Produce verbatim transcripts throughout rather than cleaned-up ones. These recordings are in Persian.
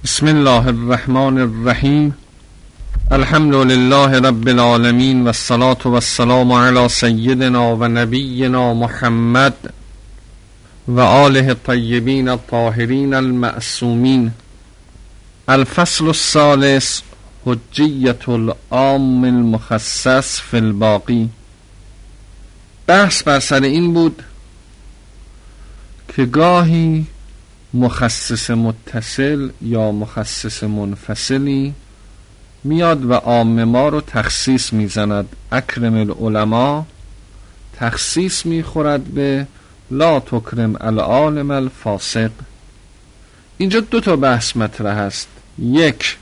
بسم الله الرحمن الرحیم. الحمد لله رب العالمین و الصلاة و السلام علی سیدنا و نبینا محمد و آله الطیبین الطاهرین المعصومین. الفصل الثالث، حجیت العام المخصص فی الباقی. بحث بر سر این بود که گاهی مخصص متصل یا مخصص منفصلی میاد و عام ما رو تخصیص میزند. اکرم العلماء تخصیص میخورد به لا تکرم العالم الفاسق. اینجا دو تا بحث مطرح است. یک،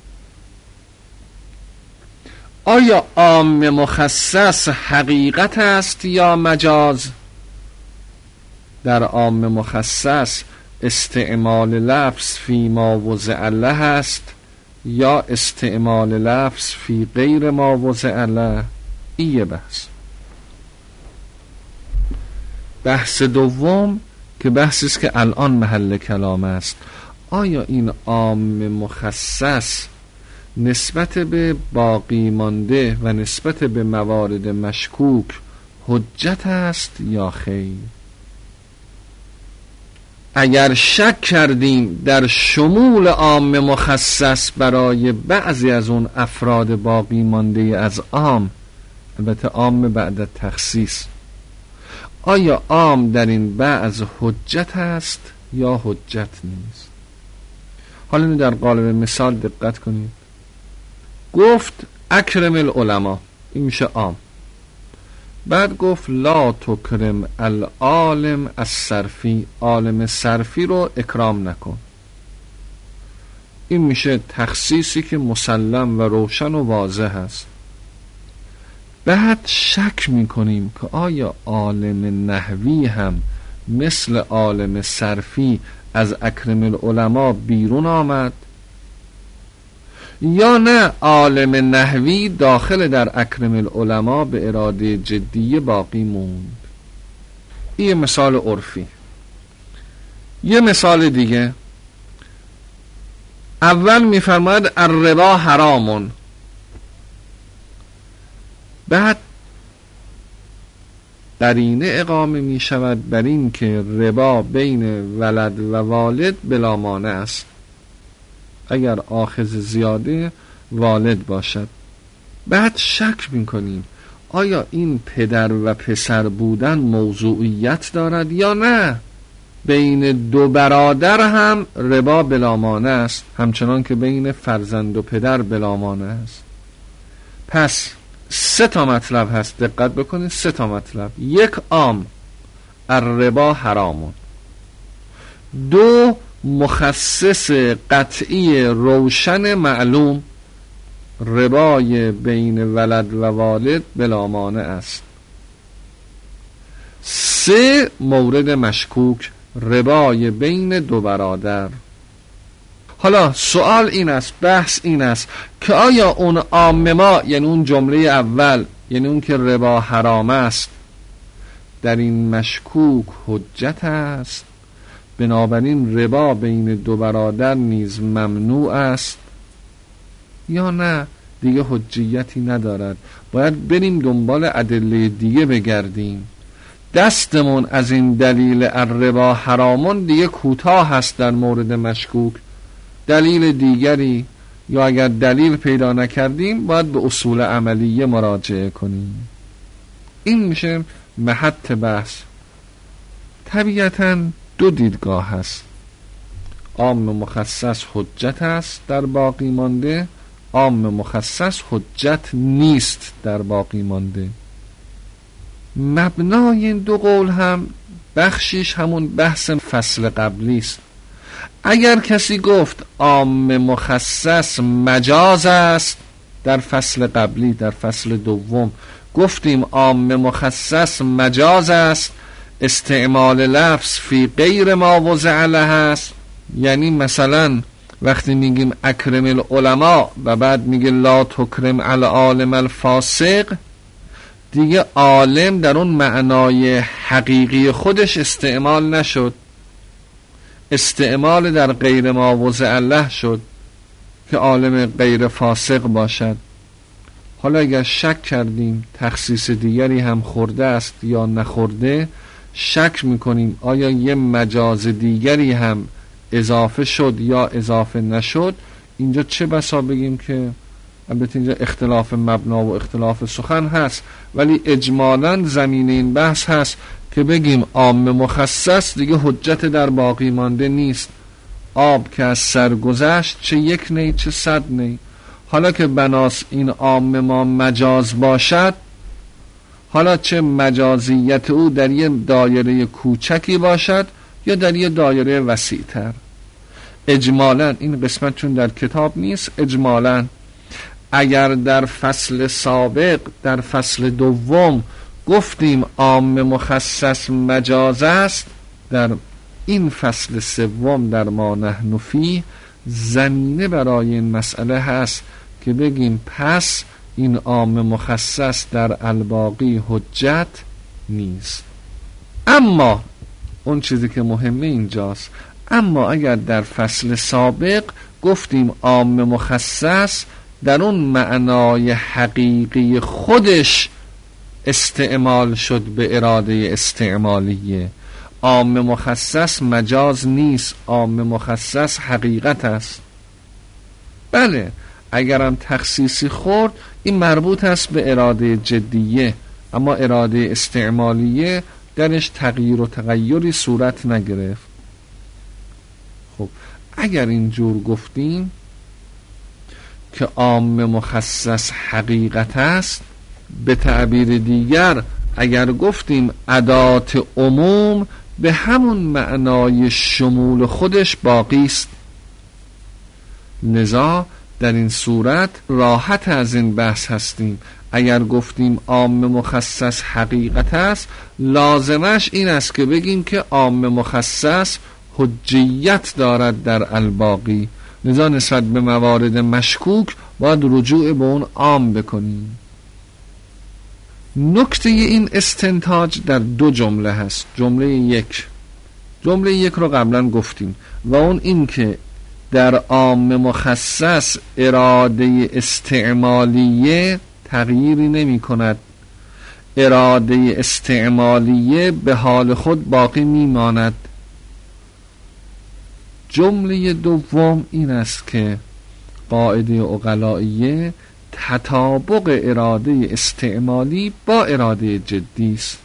آیا عام مخصص حقیقت است یا مجاز؟ در عام مخصص استعمال لفظ فی ما وضع له است یا استعمال لفظ فی غیر ما وضع له؟ این یه بحث. بحث دوم که بحثی است که الان محل کلام است، آیا این عام مخصص نسبت به باقی مانده و نسبت به موارد مشکوک حجت است یا خیر؟ اگر شک کردیم در شمول عام مخصص برای بعضی از اون افراد باقی مانده از عام، البته عام بعد تخصیص، آیا عام در این بعض حجت است یا حجت نیست؟ حالا در قالب مثال دقت کنید. گفت اکرم العلماء، این میشه عام. بعد گفت لا تکرم العالم الصرفی، عالم صرفی رو اکرام نکن. این میشه تخصیصی که مسلم و روشن و واضح است. بعد شک میکنیم که آیا عالم نحوی هم مثل عالم صرفی از اکرم العلماء بیرون آمد یا نه عالم نحوی داخل در اکرم العلماء به اراده جدی باقی موند. این مثال عرفی. یه مثال دیگه، اول میفرماید الربا حرامون، بعد قرینه اقامه می شود بر این که ربا بین ولد و والد بلا مانع است اگر آخذ زیاده والد باشد. بعد شک میکنیم آیا این پدر و پسر بودن موضوعیت دارد یا نه. بین دو برادر هم ربا بلا مانع است، همچنان که بین فرزند و پدر بلا مانع است. پس سه تا مطلب هست، دقت بکنید، سه تا مطلب. یک، عام الربا حرامون. دو، مخصص قطعی روشن معلوم، ربای بین ولد و والد بلا مانع است. سه، مورد مشکوک، ربای بین دو برادر. حالا سوال این است، بحث این است که آیا اون عام ما، یعنی اون جمله اول، یعنی اون که ربا حرام است، در این مشکوک حجت است؟ بنابراین ربا بین دو برادر نیز ممنوع است یا نه دیگه حجیتی ندارد؟ باید بریم دنبال ادله دیگه بگردیم. دستمون از این دلیل الربا حرامون دیگه کوتاه هست در مورد مشکوک. دلیل دیگری، یا اگر دلیل پیدا نکردیم، باید به اصول عملیه مراجعه کنیم. این میشه محط بحث. طبیعتاً دو دیدگاه هست. عام مخصص حجت است در باقی مانده، عام مخصص حجت نیست در باقی مانده. مبنای این دو قول هم بخشیش همون بحث فصل قبلی است. اگر کسی گفت عام مخصص مجاز است، در فصل قبلی، در فصل دوم گفتیم عام مخصص مجاز است، استعمال لفظ فی غیر ما وضع له است. یعنی مثلا وقتی میگیم اکرم العلماء و بعد میگه لا تکرم العالم الفاسق، دیگه عالم در اون معنای حقیقی خودش استعمال نشد. استعمال در غیر ما وضع له شد که عالم غیر فاسق باشد. حالا اگر شک کردیم تخصیص دیگری هم خورده است یا نخورده، شک میکنیم آیا یه مجاز دیگری هم اضافه شد یا اضافه نشد، اینجا چه بسا بگیم که البته اینجا اختلاف مبنا و اختلاف سخن هست، ولی اجمالاً زمین این بحث هست که بگیم عام مخصص دیگه حجت در باقی مانده نیست. آب که از سر گذشت چه یک نی چه صد نی. حالا که بناس این عام ما مجاز باشد، حالا چه مجازیت او در یه دایره کوچکی باشد یا در یه دایره وسیع‌تر، اجمالاً این قسمت چون در کتاب نیست، اجمالاً اگر در فصل سابق در فصل دوم گفتیم عام مخصص مجاز است، در این فصل سوم در ما نحن فیه زمینه برای این مسئله هست که بگیم پس این عام مخصص در الباقی حجت نیست. اما اون چیزی که مهمه اینجاست، اما اگر در فصل سابق گفتیم عام مخصص در اون معنای حقیقی خودش استعمال شد به اراده استعمالیه، عام مخصص مجاز نیست، عام مخصص حقیقت است. بله اگرم تخصیصی خورد این مربوط است به اراده جدیه، اما اراده استعمالیه درش تغییر و تغییری صورت نگرفت. خب اگر اینجور گفتیم که عام مخصص حقیقت است، به تعبیر دیگر اگر گفتیم ادات عموم به همون معنای شمول خودش باقی است. لذا در این صورت راحت از این بحث هستیم. اگر گفتیم عام مخصص حقیقت است، لازمش این است که بگیم که عام مخصص حجیت دارد در الباقی. لذا نسبت به موارد مشکوک باید رجوع به اون عام بکنیم. نکته این استنتاج در دو جمله هست. جمله یک جمله یک رو قبلا گفتیم و اون این که در عام مخصص اراده استعمالیه تغییری نمی کند، اراده استعمالیه به حال خود باقی می ماند. جمله دوم این است که قاعده عقلائیه تطابق اراده استعمالی با اراده جدی است،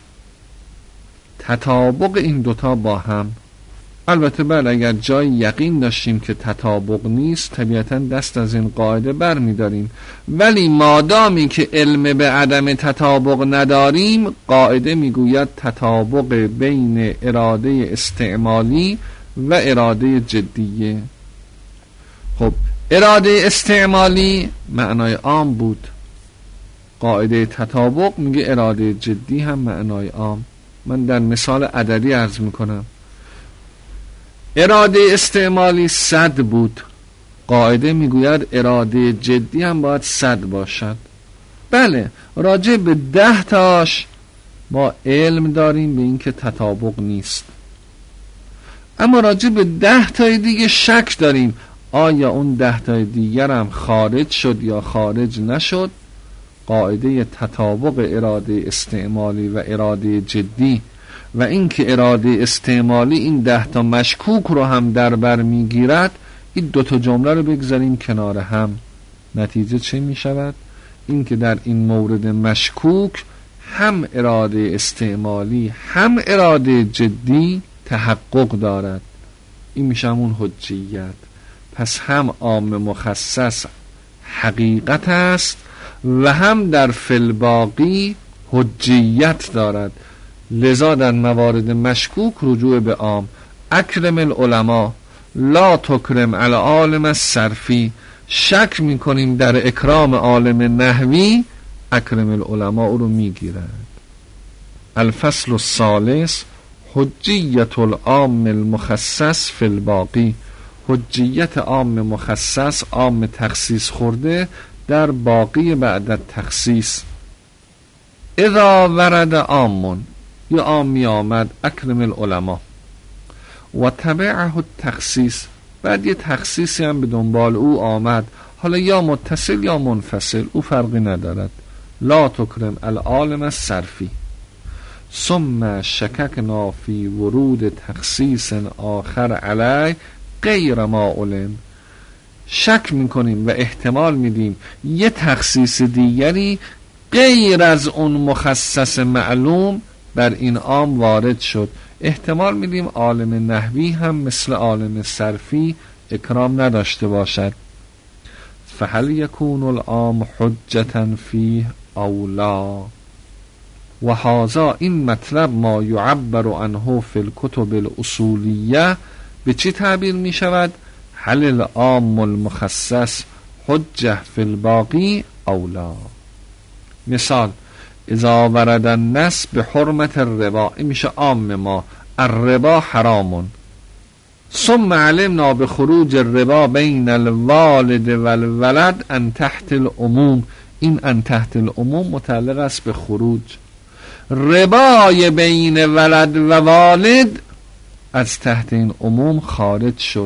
تطابق این دوتا با هم. البته بله اگر جای یقین داشتیم که تطابق نیست طبیعتا دست از این قاعده بر می داریم، ولی مادامی که علم به عدم تطابق نداریم، قاعده می گوید تطابق بین اراده استعمالی و اراده جدیه. خب اراده استعمالی معنای عام بود، قاعده تطابق میگه اراده جدی هم معنای عام. من در مثال عددی عرض میکنم، اراده استعمالی صد بود، قاعده میگوید اراده جدی هم باید صد باشد. بله راجع به ده تاش ما علم داریم به این که تطابق نیست، اما راجع به ده تای دیگه شک داریم آیا اون ده تای دیگر هم خارج شد یا خارج نشد. قاعده تطابق اراده استعمالی و اراده جدی و اینکه اراده استعمالی این ده تا مشکوک رو هم در بر میگیرد، این دو تا جمله رو بگذاریم کنار هم، نتیجه چه می شود؟ اینکه در این مورد مشکوک هم اراده استعمالی هم اراده جدی تحقق دارد. این میشه همون حجیت. پس هم عام مخصص حقیقت است و هم در فی‌الباقی حجیت دارد. لذا در موارد مشکوک رجوع به عام. اکرم العلماء لا تکرم علی عالم الصرفی. شک میکنیم در اکرام عالم نحوی، اکرم العلماء رو میگیرد. الفصل الثالث حجیت العام المخصص فی الباقی. حجیت عام مخصص، عام تخصیص خورده در باقی بعد تخصیص. اذا ورد عامون، یا عام می آمد، اکرم العلماء، و تبعه التخصیص، بعد یه تخصیصی هم به دنبال او آمد، حالا یا متصل یا منفصل، او فرقی ندارد. لا تکرم العالم الصرفی. ثم شککنا فی ورود تخصیص آخر علی غیر ما علم. شک میکنیم و احتمال میدیم یه تخصیص دیگری غیر از اون مخصص معلوم بر این عام وارد شد. احتمال میدیم عالم نحوی هم مثل عالم صرفی اکرام نداشته باشد. فهل یکون العام حجتا فیه او لا؟ و هذا این مطلب ما یعبر عنه فی الکتب الاصولیه به چی تعبیر می شود؟ هل العام المخصص حجه فی الباقی او لا؟ مثال اذا ورد النص به حرمت الربا، این میشه عام ما، الربا حرامون. ثم علمنا به خروج الربا بین الوالد و الولد ان تحت العموم، این ان تحت العموم متعلق است به خروج. ربای بین ولد و والد از تحت این عموم خارج شد.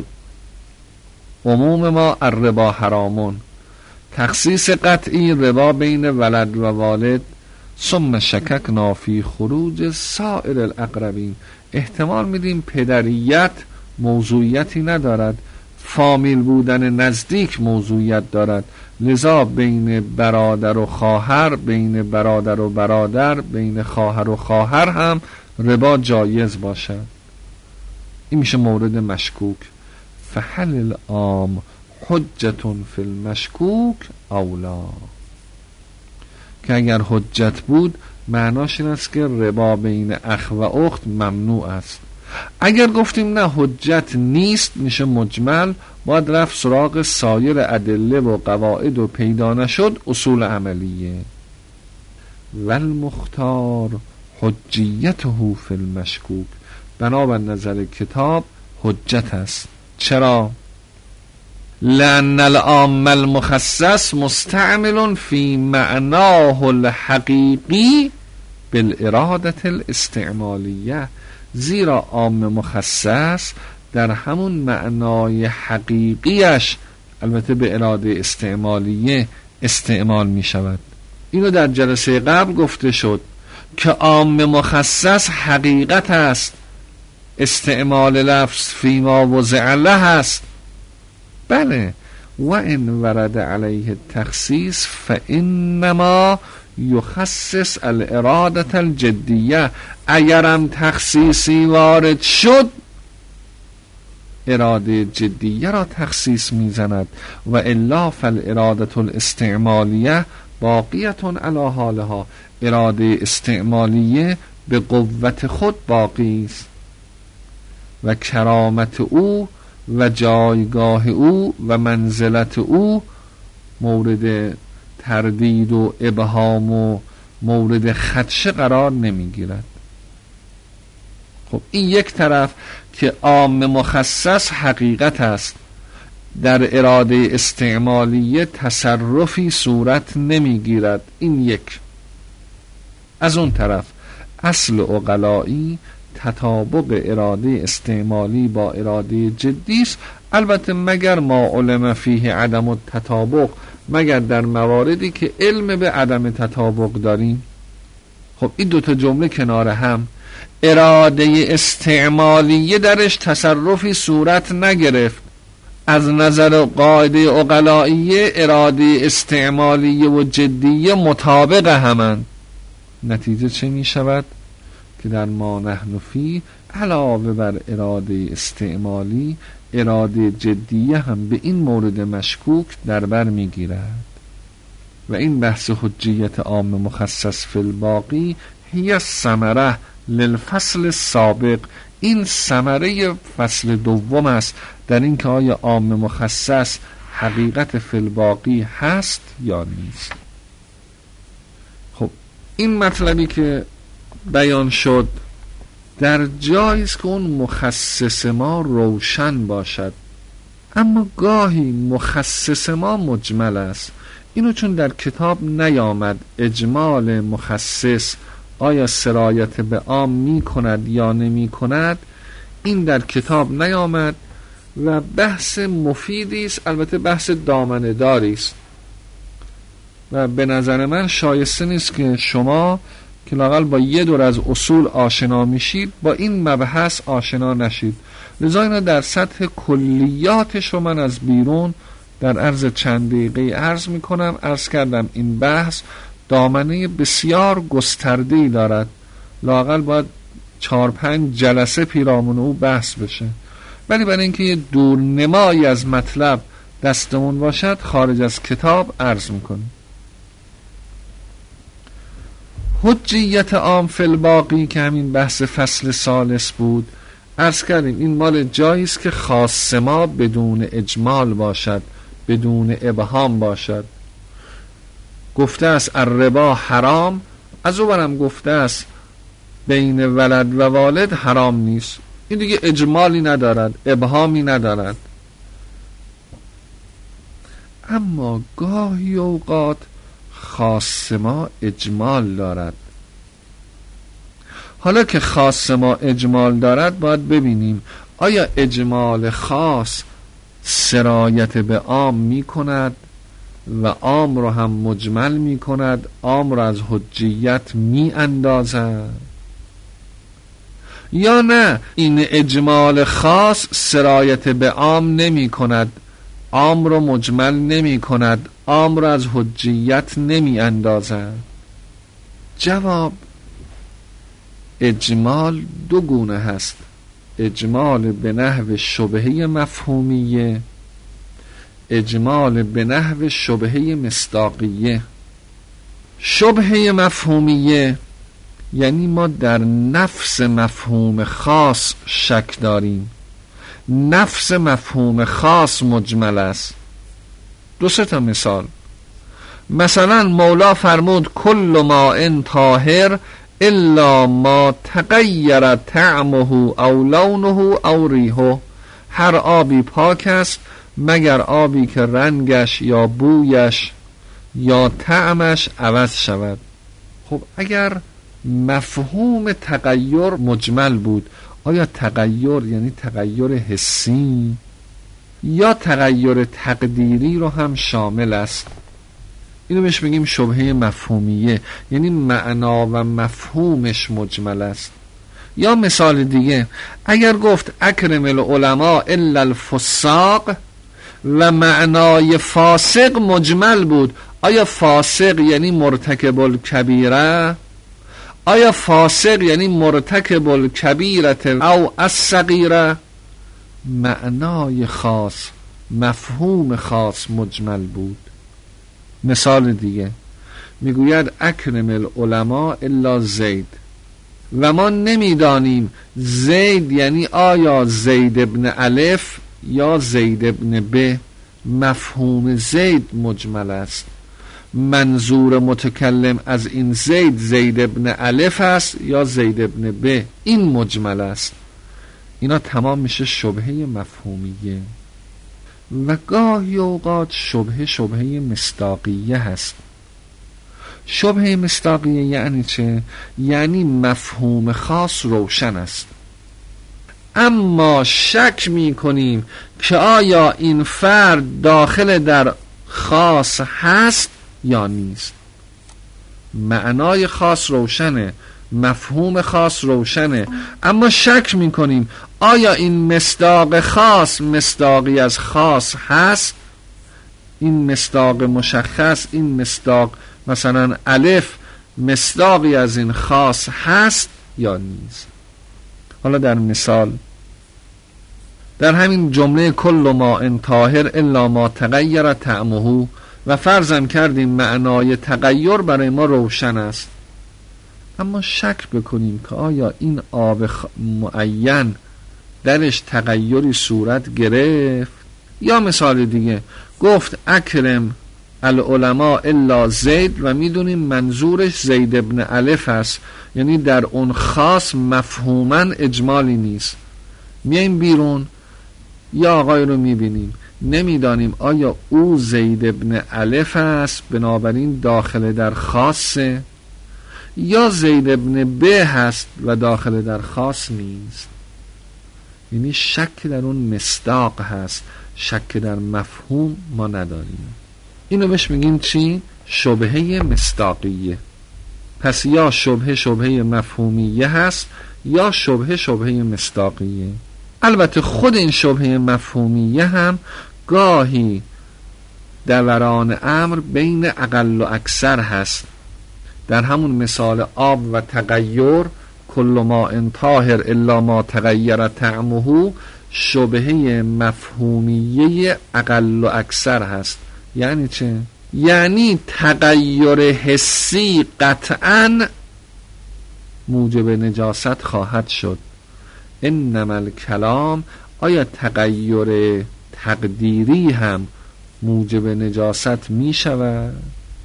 عموم ما الربا حرامون، تخصیص قطعی ربا بین ولد و والد. ثم شککنا فی خروج سایر الاقربین، احتمال میدیم پدریت موضوعیتی ندارد، فامیل بودن نزدیک موضوعیت دارد، لذا بین برادر و خواهر، بین برادر و برادر، بین خواهر و خواهر هم ربا جایز باشد. این میشه مورد مشکوک. فهل العام حجتون فی المشکوک او لا؟ که اگر حجت بود معناش این است که ربا بین اخ و اخت ممنوع است. اگر گفتیم نه حجت نیست میشه مجمل، باید رفت سراغ سایر ادله و قواعد و پیدا نشد اصول عملیه. والمختار حجیته فی المشکوک، بنابر نظر کتاب حجت است. چرا؟ لأن العام المخصص مستعمل فی معناه الحقیقی بالارادة الاستعمالیه، زیرا عام مخصص در همون معنای حقیقیش البته به اراده استعمالیه استعمال می شود. اینو در جلسه قبل گفته شد که عام مخصص حقیقت است، استعمال لفظ فیما وضع له است. بله، و ان ورد علیه التخصیص فانما یخصص الاراده الجدیه، اگرم تخصیصی وارد شد اراده جدیه را تخصیص میزند، و الا فالاراده الاستعمالیه باقیتون علی حالها، اراده استعمالیه به قوت خود باقی است و کرامت او و جایگاه او و منزلت او مورد تردید و ابهام و مورد خدشه قرار نمیگیرد. خب این یک طرف که عام مخصص حقیقت است، در اراده استعمالیه تصرفی صورت نمیگیرد، این یک. از اون طرف اصل عقلایی تطابق اراده استعمالی با اراده جدی است، البته مگر ما علم فیه عدم التطابق، مگر در مواردی که علم به عدم تطابق داریم. خب این دوتا جمله کنار هم، اراده استعمالیه درش تصرفی صورت نگرفت، از نظر قاعده عقلائیه اراده استعمالیه و جدیه مطابق همند. نتیجه چه می شود؟ که در ما نحن فی علاوه بر اراده استعمالی اراده جدیه هم به این مورد مشکوک در بر می گیرد. و این بحث حجیت عام مخصص فی الباقی هی الثمره للفصل السابق، این ثمره فصل دوم است در این که آیا عام مخصص حقیقت فی الباقی هست یا نیست. خب این مطلبی که بیان شد در جایی است که اون مخصص ما روشن باشد، اما گاهی مخصص ما مجمل است. اینو چون در کتاب نیامد اجمال مخصص آیا سرایت به عام می کند یا نمی کند، این در کتاب نیامد و بحث مفیدی است، البته بحث دامنه داری است و به نظر من شایسته نیست که شما که لااقل با یه دور از اصول آشنا میشید با این مبحث آشنا نشید. لذا اینا در سطح کلیاتش رو من از بیرون در عرض چند دقیقه عرض میکنم. عرض کردم این بحث دامنه بسیار گسترده‌ای دارد، لااقل باید چهار پنج جلسه پیرامون او بحث بشه، ولی برای اینکه یه دورنمایی از مطلب دستمون باشد خارج از کتاب عرض میکنیم. حجیت عام فی الباقی که همین بحث فصل ثالث بود، عرض کردیم این مال جایی است که خاص ما بدون اجمال باشد، بدون ابهام باشد. گفته است الربا حرام، از او برم گفته است بین ولد و والد حرام نیست. این دیگه اجمالی ندارد، ابهامی ندارد. اما گاهی اوقات خاص ما اجمال دارد. حالا که خاص ما اجمال دارد باید ببینیم آیا اجمال خاص سرایت به عام می کند و عام رو هم مجمل می کند، عام رو از حجیت می اندازد، یا نه این اجمال خاص سرایت به عام نمی کند، عام رو مجمل نمی کند، عام رو از حجیت نمی اندازد. جواب اجمال دو گونه هست، اجمال به نحو شبهه مفهومیه، اجمال به نحو شبهه مصداقیه. شبهه مفهومیه یعنی ما در نفس مفهوم خاص شک داریم، نفس مفهوم خاص مجمل است. دو سه تا مثال، مثلا مولا فرمود کل ماء طاهر الا ما تغیر طعمه او لونه او ریحه، هر آبی پاک است مگر آبی که رنگش یا بویش یا طعمش عوض شود. خب اگر مفهوم تغییر مجمل بود، آیا تغییر یعنی تغییر حسی یا تغییر تقدیری رو هم شامل است؟ اینو بهش بگیم شبهه مفهومیه، یعنی معنا و مفهومش مجمل است. یا مثال دیگه، اگر گفت اکرم العلماء الا الفساق و معنای فاسق مجمل بود، آیا فاسق یعنی مرتکب الکبیره؟ آیا فاسق یعنی مرتکب الکبیرة او الصغیرة؟ معنای خاص، مفهوم خاص مجمل بود. مثال دیگه میگوید اکرم العلماء الا زید و ما نمیدانیم زید یعنی آیا زید ابن الف یا زید ابن ب. مفهوم زید مجمل است، منظور متکلم از این زید زید ابن الف است یا زید ابن ب، این مجمل است. اینا تمام میشه شبهه مفهومیه. و گاهی اوقات شبهه شبهه مصداقیه هست. شبهه مصداقیه یعنی چه؟ یعنی مفهوم خاص روشن است اما شک می کنیم که آیا این فرد داخل در خاص هست یا نیست. معنای خاص روشنه، مفهوم خاص روشنه، اما شک می کنیم آیا این مصداق خاص مصداقی از خاص هست، این مصداق مشخص، این مصداق مثلا الف مصداقی از این خاص هست یا نیست. حالا در مثال، در همین جمله کل ماء طاهر الا ما تغیر طعمه و فرضاً کردیم معنای تغییر برای ما روشن است، اما شک بکنیم که آیا این آب معین درش تغییری صورت گرفت. یا مثال دیگه گفت اکرم العلماء الا زید و میدونیم منظورش زید ابن الف است، یعنی در اون خاص مفهوما اجمالی نیست. میایم بیرون یا آقای رو میبینیم نمیدانیم آیا او زید ابن الف است بنابراین داخل در خاصه یا زید ابن ب هست و داخل در خاص نیست. یعنی شک در اون مصداق هست، شک در مفهوم ما نداریم. اینو بهش میگیم چی؟ شبهه مصداقیه. پس یا شبهه شبهه مفهومیه هست یا شبهه شبهه مصداقیه. البته خود این شبهه مفهومیه هم گاهی دوران امر بین اقل و اکثر هست. در همون مثال آب و تغییر، کل ما ان طاهر الا ما تغیر طعمه، شبهه مفهومیه اقل و اکثر هست. یعنی چه؟ یعنی تغییر حسی قطعاً موجب نجاست خواهد شد. انما الکلام، آیا تغییر تقدیری هم موجب نجاست می شود؟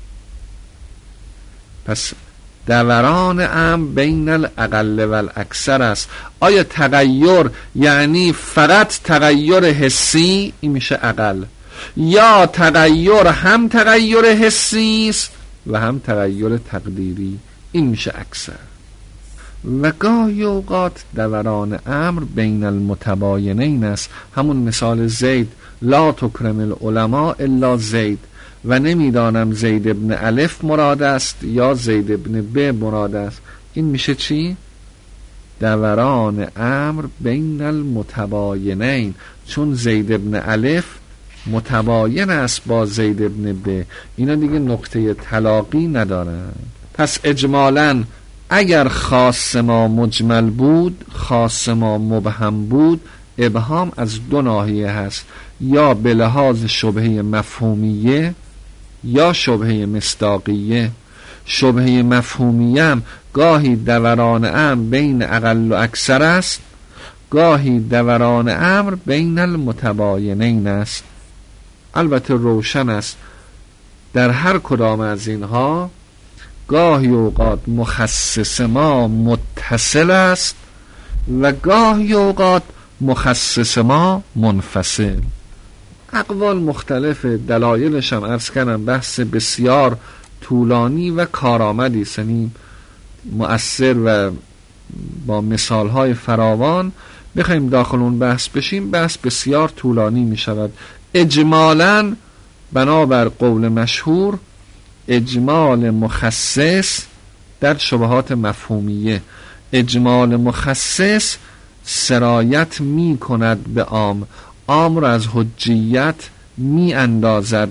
پس دوران امر بین الاقل و الاکثر است. آیا تغییر یعنی فقط تغییر حسی، این میشه اقل، یا تغییر هم تغییر حسی است و هم تغییر تقدیری، این میشه اکثر. و گاهی اوقات دوران امر بین المتباینین است. همون مثال زید، لا تکرم العلماء الا زید، و نمیدانم زید ابن الف مراد است یا زید ابن ب مراد است. این میشه چی؟ دوران امر بین المتباینین، چون زید ابن الف متباین است با زید ابن ب، اینا دیگه نقطه تلاقی ندارن. پس اجمالاً اگر خاص ما مجمل بود، خاص ما مبهم بود، ابهام از دو ناحیه هست، یا به لحاظ شبهه مفهومیه یا شبهه مصداقیه. شبهه مفهومیه هم گاهی دوران امر بین اقل و اکثر است، گاهی دوران امر بین المتباینین است. البته روشن است در هر کدام از اینها گاهی اوقات مخصص ما متصل است و گاهی اوقات مخصص ما منفصل. اقوال مختلف، دلایلش هم عرض کردم بحث بسیار طولانی و کارآمدی، یعنی مؤثر و با مثالهای فراوان بخوایم داخل اون بحث بشیم بحث بسیار طولانی می شود. اجمالاً بنابر قول مشهور اجمال مخصص در شبهات مفهومیه، اجمال مخصص سرایت می کند به عام، عام را از حجیت می اندازد،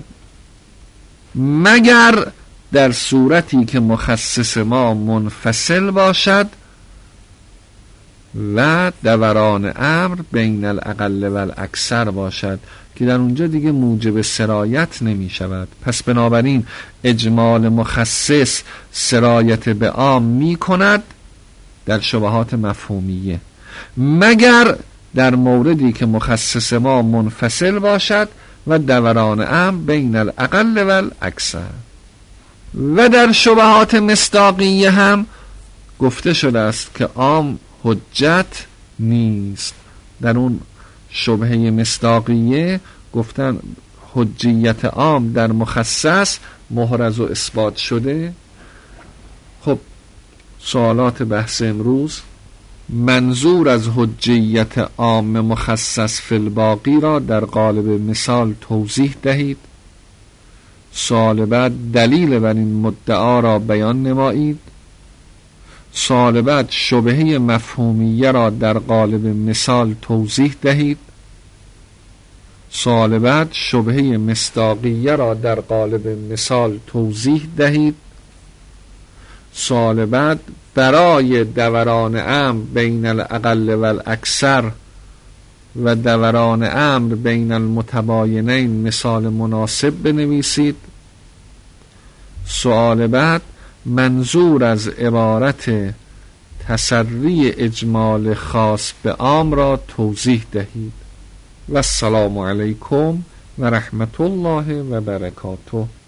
مگر در صورتی که مخصص ما منفصل باشد و دوران امر بین الاقل و الاکثر باشد که در اونجا دیگه موجب سرایت نمی شود. پس بنابراین اجمال مخصص سرایت به عام می کند در شبهات مفهومیه، مگر در موردی که مخصص ما منفصل باشد و دوران امر بین الاقل و الاکثر. و در شبهات مصداقیه هم گفته شده است که عام حجت نیست. در اون شبهه مصداقیه گفتن حجیت عام در مخصص محرز و اثبات شده. خب سوالات بحث امروز: منظور از حجیت عام مخصص فی الباقی را در قالب مثال توضیح دهید. سوال بعد: دلیل بر این مدعا را بیان نمایید. سوال بعد: شبهه مفهومیه را در قالب مثال توضیح دهید. سوال بعد: شبهه مصداقیه را در قالب مثال توضیح دهید. سوال بعد: برای دوران امر بین الاقل و الاکثر و دوران امر بین المتباینین مثال مناسب بنویسید. سوال بعد: منظور از عبارت تسری اجمال خاص به عام را توضیح دهید. و السلام علیکم و رحمت الله و برکاته.